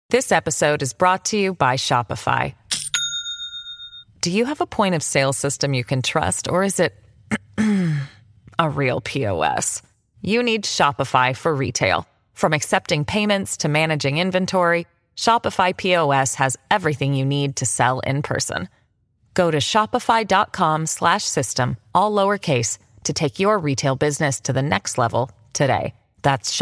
This episode is brought to you by Shopify. Do you have a point of sale system you can trust, or is it a real POS? You need Shopify for retail. From accepting payments to managing inventory, Shopify POS has everything you need to sell in person. Go to shopify.com/system, all lowercase, to take your retail business to the next level today. That's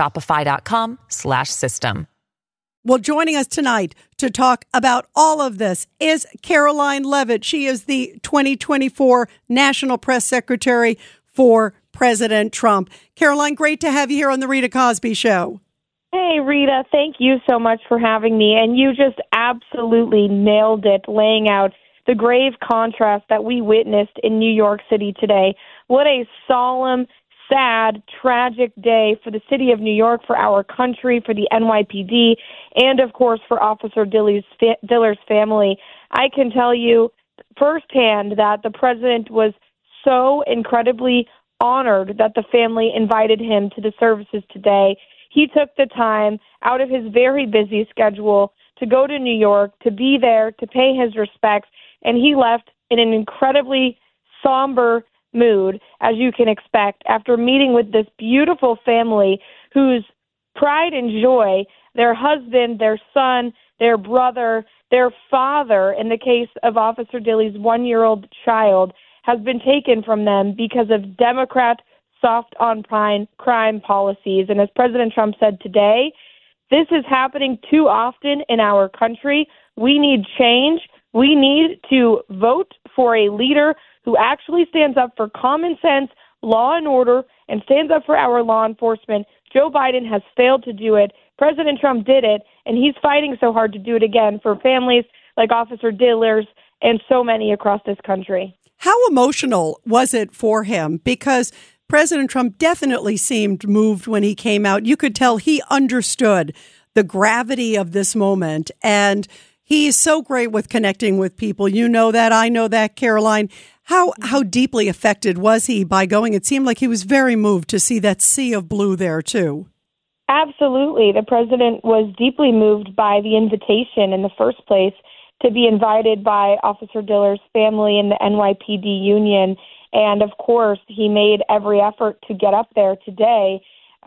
shopify.com/system. Well, joining us tonight to talk about all of this is Karoline Leavitt. She is the 2024 National Press Secretary for President Trump. Karoline, great to have you here on The Rita Cosby Show. Hey, Rita, thank you so much for having me. And you just absolutely nailed it, laying out the grave contrast that we witnessed in New York City today. What a solemn, sad, tragic day for the city of New York, for our country, for the NYPD, and, of course, for Officer Diller's family. I can tell you firsthand that the president was so incredibly honored that the family invited him to the services today. He took the time out of his very busy schedule to go to New York, to be there, to pay his respects, and he left in an incredibly somber mood, as you can expect, after meeting with this beautiful family whose pride and joy, their husband, their son, their brother, their father, in the case of Officer Dilley's 1-year-old child, has been taken from them because of Democrat soft-on-crime policies. And as President Trump said today, this is happening too often in our country. We need change. We need to vote for a leader who actually stands up for common sense, law and order, and stands up for our law enforcement. Joe Biden has failed to do it. President Trump did it, and he's fighting so hard to do it again for families like Officer Diller's and so many across this country. How emotional was it for him? Because President Trump definitely seemed moved when he came out. You could tell he understood the gravity of this moment, and he is so great with connecting with people. You know that. I know that, Karoline. How deeply affected was he by going? It seemed like he was very moved to see that sea of blue there, too. Absolutely. The president was deeply moved by the invitation in the first place to be invited by Officer Diller's family and the NYPD union. And, of course, he made every effort to get up there today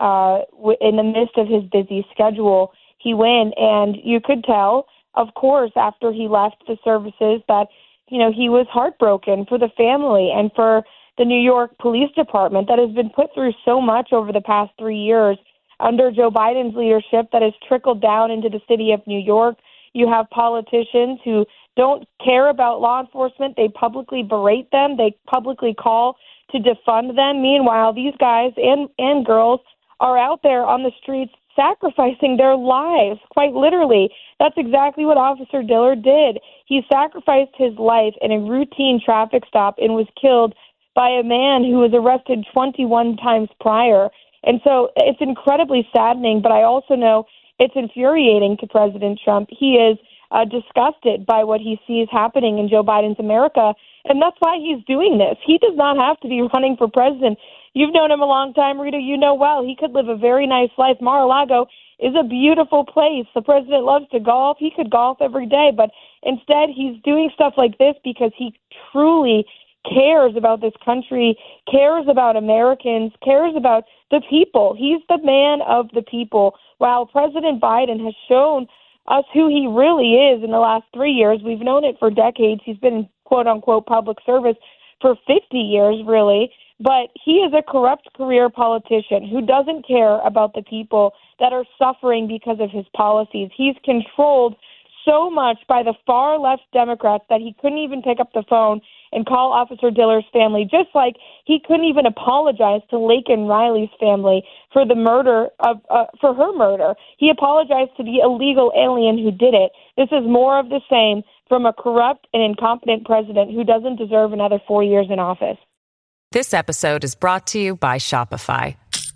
in the midst of his busy schedule. He went, and you could tell, of course, after he left the services that, you know, he was heartbroken for the family and for the New York Police Department that has been put through so much over the past 3 years under Joe Biden's leadership that has trickled down into the city of New York. You have politicians who don't care about law enforcement. They publicly berate them. They publicly call to defund them. Meanwhile, these guys and girls are out there on the streets sacrificing their lives, quite literally. That's exactly what Officer Diller did. He sacrificed his life in a routine traffic stop and was killed by a man who was arrested 21 times prior. And so it's incredibly saddening, but I also know it's infuriating to President Trump. He is disgusted by what he sees happening in Joe Biden's America, and that's why he's doing this. He does not have to be running for president. You've known him a long time, Rita. You know well. He could live a very nice life. Mar-a-Lago is a beautiful place. The president loves to golf. He could golf every day, but instead he's doing stuff like this because he truly cares about this country, cares about Americans, cares about the people. He's the man of the people. While President Biden has shown us who he really is in the last 3 years, we've known it for decades. He's been in quote-unquote public service for 50 years, really. But he is a corrupt career politician who doesn't care about the people that are suffering because of his policies. He's controlled so much by the far-left Democrats that he couldn't even pick up the phone and call Officer Diller's family, just like he couldn't even apologize to Laken Riley's family for the murder for her murder. He apologized to the illegal alien who did it. This is more of the same from a corrupt and incompetent president who doesn't deserve another 4 years in office. This episode is brought to you by Shopify.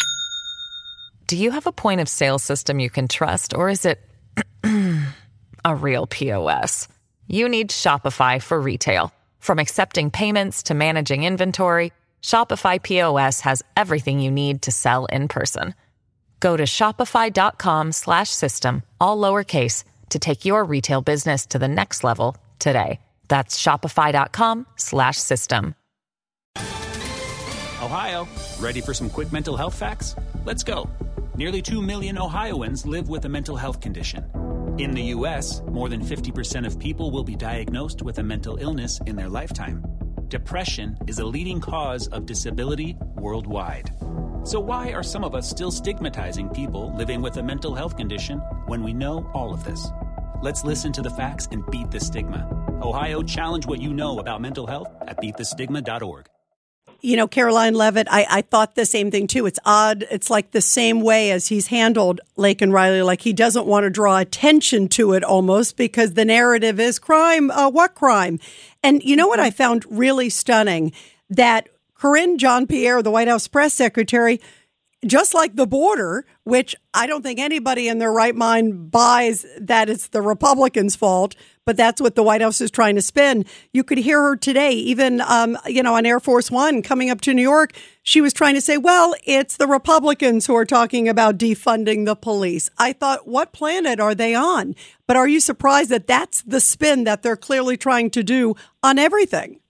Do you have a point of sale system you can trust, or is it a real POS? You need Shopify for retail. From accepting payments to managing inventory, Shopify POS has everything you need to sell in person. Go to shopify.com/system, all lowercase, to take your retail business to the next level today. That's shopify.com/system. Ohio, ready for some quick mental health facts? Let's go. Nearly 2 million Ohioans live with a mental health condition. In the U.S., more than 50% of people will be diagnosed with a mental illness in their lifetime. Depression is a leading cause of disability worldwide. So why are some of us still stigmatizing people living with a mental health condition when we know all of this? Let's listen to the facts and beat the stigma. Ohio, challenge what you know about mental health at beatthestigma.org. You know, Caroline Levitt, I thought the same thing, too. It's odd. It's like the same way as he's handled Laken Riley, like he doesn't want to draw attention to it almost because the narrative is crime. What crime? And you know what I found really stunning? That Karine Jean-Pierre, the White House press secretary, just like the border, which I don't think anybody in their right mind buys that it's the Republicans' fault, but that's what the White House is trying to spin. You could hear her today, even, on Air Force One coming up to New York. She was trying to say, well, it's the Republicans who are talking about defunding the police. I thought, what planet are they on? But are you surprised that that's the spin that they're clearly trying to do on everything?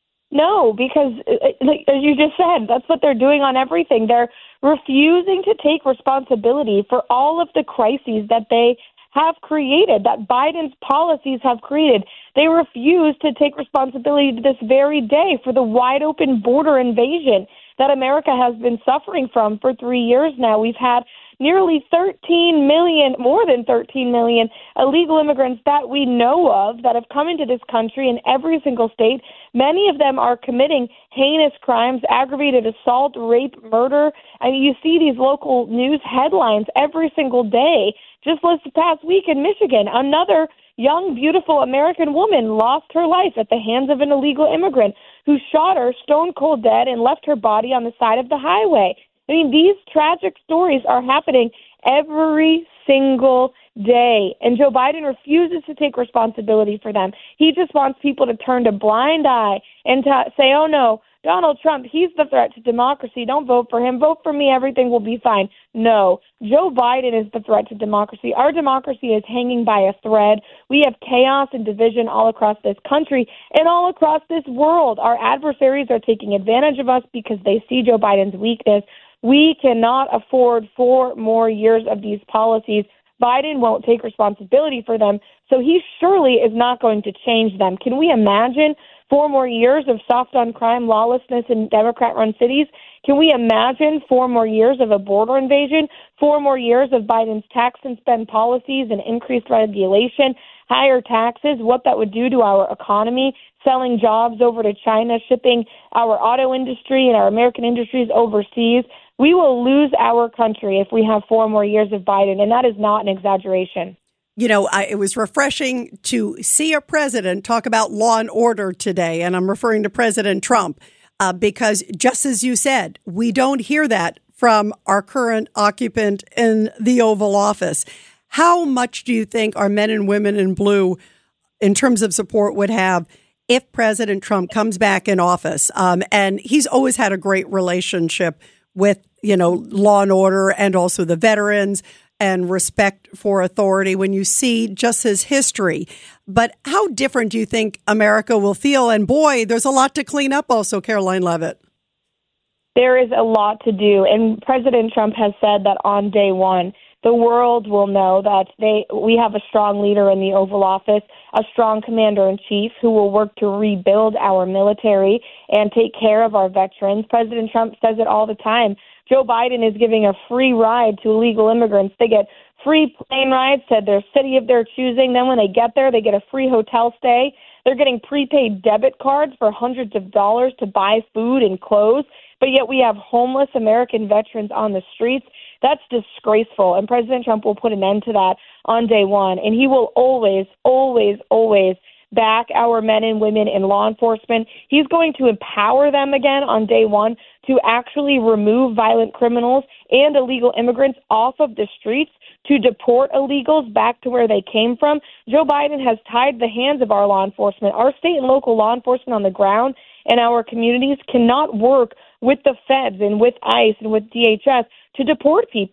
No, because like, as you just said, that's what they're doing on everything. They're refusing to take responsibility for all of the crises that they have created, that Biden's policies have created. They refuse to take responsibility to this very day for the wide open border invasion that America has been suffering from for 3 years now. We've had nearly 13 million, more than 13 million illegal immigrants that we know of that have come into this country in every single state. Many of them are committing heinous crimes, aggravated assault, rape, murder. I mean, you see these local news headlines every single day. Just this past week in Michigan, another young, beautiful American woman lost her life at the hands of an illegal immigrant who shot her stone cold dead and left her body on the side of the highway. I mean, these tragic stories are happening every single day, and Joe Biden refuses to take responsibility for them. He just wants people to turn a blind eye and to say, oh, no, Donald Trump, he's the threat to democracy. Don't vote for him. Vote for me. Everything will be fine. No, Joe Biden is the threat to democracy. Our democracy is hanging by a thread. We have chaos and division all across this country and all across this world. Our adversaries are taking advantage of us because they see Joe Biden's weakness. We cannot afford 4 more years of these policies. Biden won't take responsibility for them, so he surely is not going to change them. Can we imagine 4 more years of soft on crime, lawlessness in Democrat-run cities? Can we imagine 4 more years of a border invasion, 4 more years of Biden's tax and spend policies and increased regulation, higher taxes, what that would do to our economy, selling jobs over to China, shipping our auto industry and our American industries overseas? We will lose our country if we have 4 more years of Biden, and that is not an exaggeration. You know, it was refreshing to see a president talk about law and order today, and I'm referring to President Trump, because just as you said, we don't hear that from our current occupant in the Oval Office. How much do you think our men and women in blue, in terms of support, would have if President Trump comes back in office? And he's always had a great relationship with, law and order and also the veterans and respect for authority when you see just his history. But how different do you think America will feel? And boy, there's a lot to clean up also, Caroline Levitt. There is a lot to do. And President Trump has said that on day one, the world will know that we have a strong leader in the Oval Office, a strong commander-in-chief who will work to rebuild our military and take care of our veterans. President Trump says it all the time. Joe Biden is giving a free ride to illegal immigrants. They get free plane rides to their city of their choosing. Then when they get there, they get a free hotel stay. They're getting prepaid debit cards for hundreds of dollars to buy food and clothes. But yet we have homeless American veterans on the streets. That's disgraceful. And President Trump will put an end to that on day one. And he will always, always, always back our men and women in law enforcement. He's going to empower them again on day one to actually remove violent criminals and illegal immigrants off of the streets, to deport illegals back to where they came from. Joe Biden has tied the hands of our law enforcement. Our state and local law enforcement on the ground and our communities cannot work with the feds and with ICE and with DHS to deport people.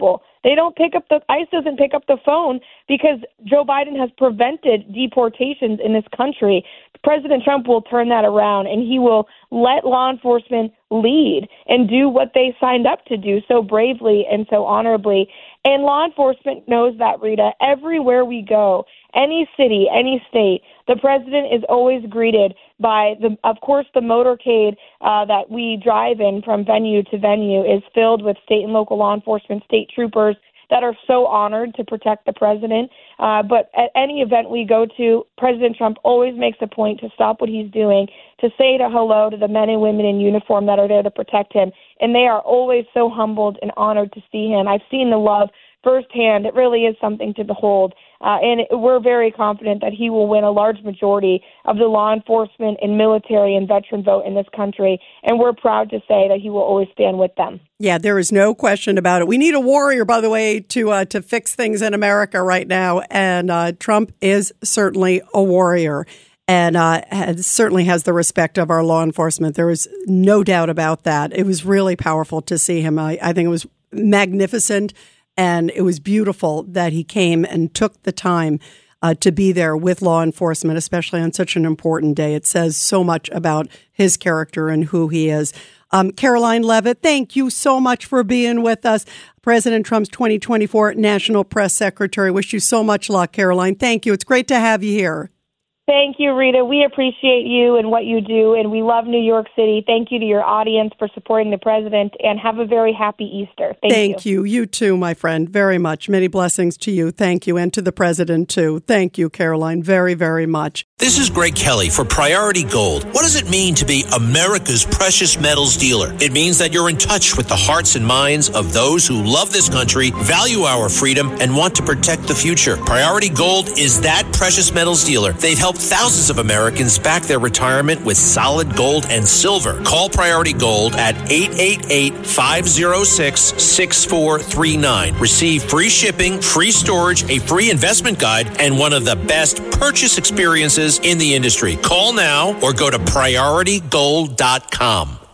ICE doesn't pick up the phone because Joe Biden has prevented deportations in this country. President Trump will turn that around, and he will let law enforcement lead and do what they signed up to do so bravely and so honorably. And law enforcement knows that, Rita. Everywhere we go, any city, any state, the president is always greeted by, of course, the motorcade that we drive in from venue to venue is filled with state and local law enforcement, state troopers that are so honored to protect the president. But at any event we go to, President Trump always makes a point to stop what he's doing, to say hello to the men and women in uniform that are there to protect him. And they are always so humbled and honored to see him. I've seen the love firsthand. It really is something to behold. And we're very confident that he will win a large majority of the law enforcement and military and veteran vote in this country. And we're proud to say that he will always stand with them. Yeah, there is no question about it. We need a warrior, by the way, to fix things in America right now. And Trump is certainly a warrior and certainly has the respect of our law enforcement. There is no doubt about that. It was really powerful to see him. I think it was magnificent. And it was beautiful that he came and took the time to be there with law enforcement, especially on such an important day. It says so much about his character and who he is. Karoline Leavitt, thank you so much for being with us. President Trump's 2024 National Press Secretary. Wish you so much luck, Karoline. Thank you. It's great to have you here. Thank you, Rita. We appreciate you and what you do, and we love New York City. Thank you to your audience for supporting the president, and have a very happy Easter. Thank you. You too, my friend, very much. Many blessings to you. Thank you, and to the president, too. Thank you, Karoline, very, very much. This is Greg Kelly for Priority Gold. What does it mean to be America's precious metals dealer? It means that you're in touch with the hearts and minds of those who love this country, value our freedom, and want to protect the future. Priority Gold is that precious metals dealer. They've helped thousands of Americans back their retirement with solid gold and silver. Call Priority Gold at 888-506-6439. Receive free shipping, free storage, a free investment guide, and one of the best purchase experiences in the industry. Call now or go to PriorityGold.com.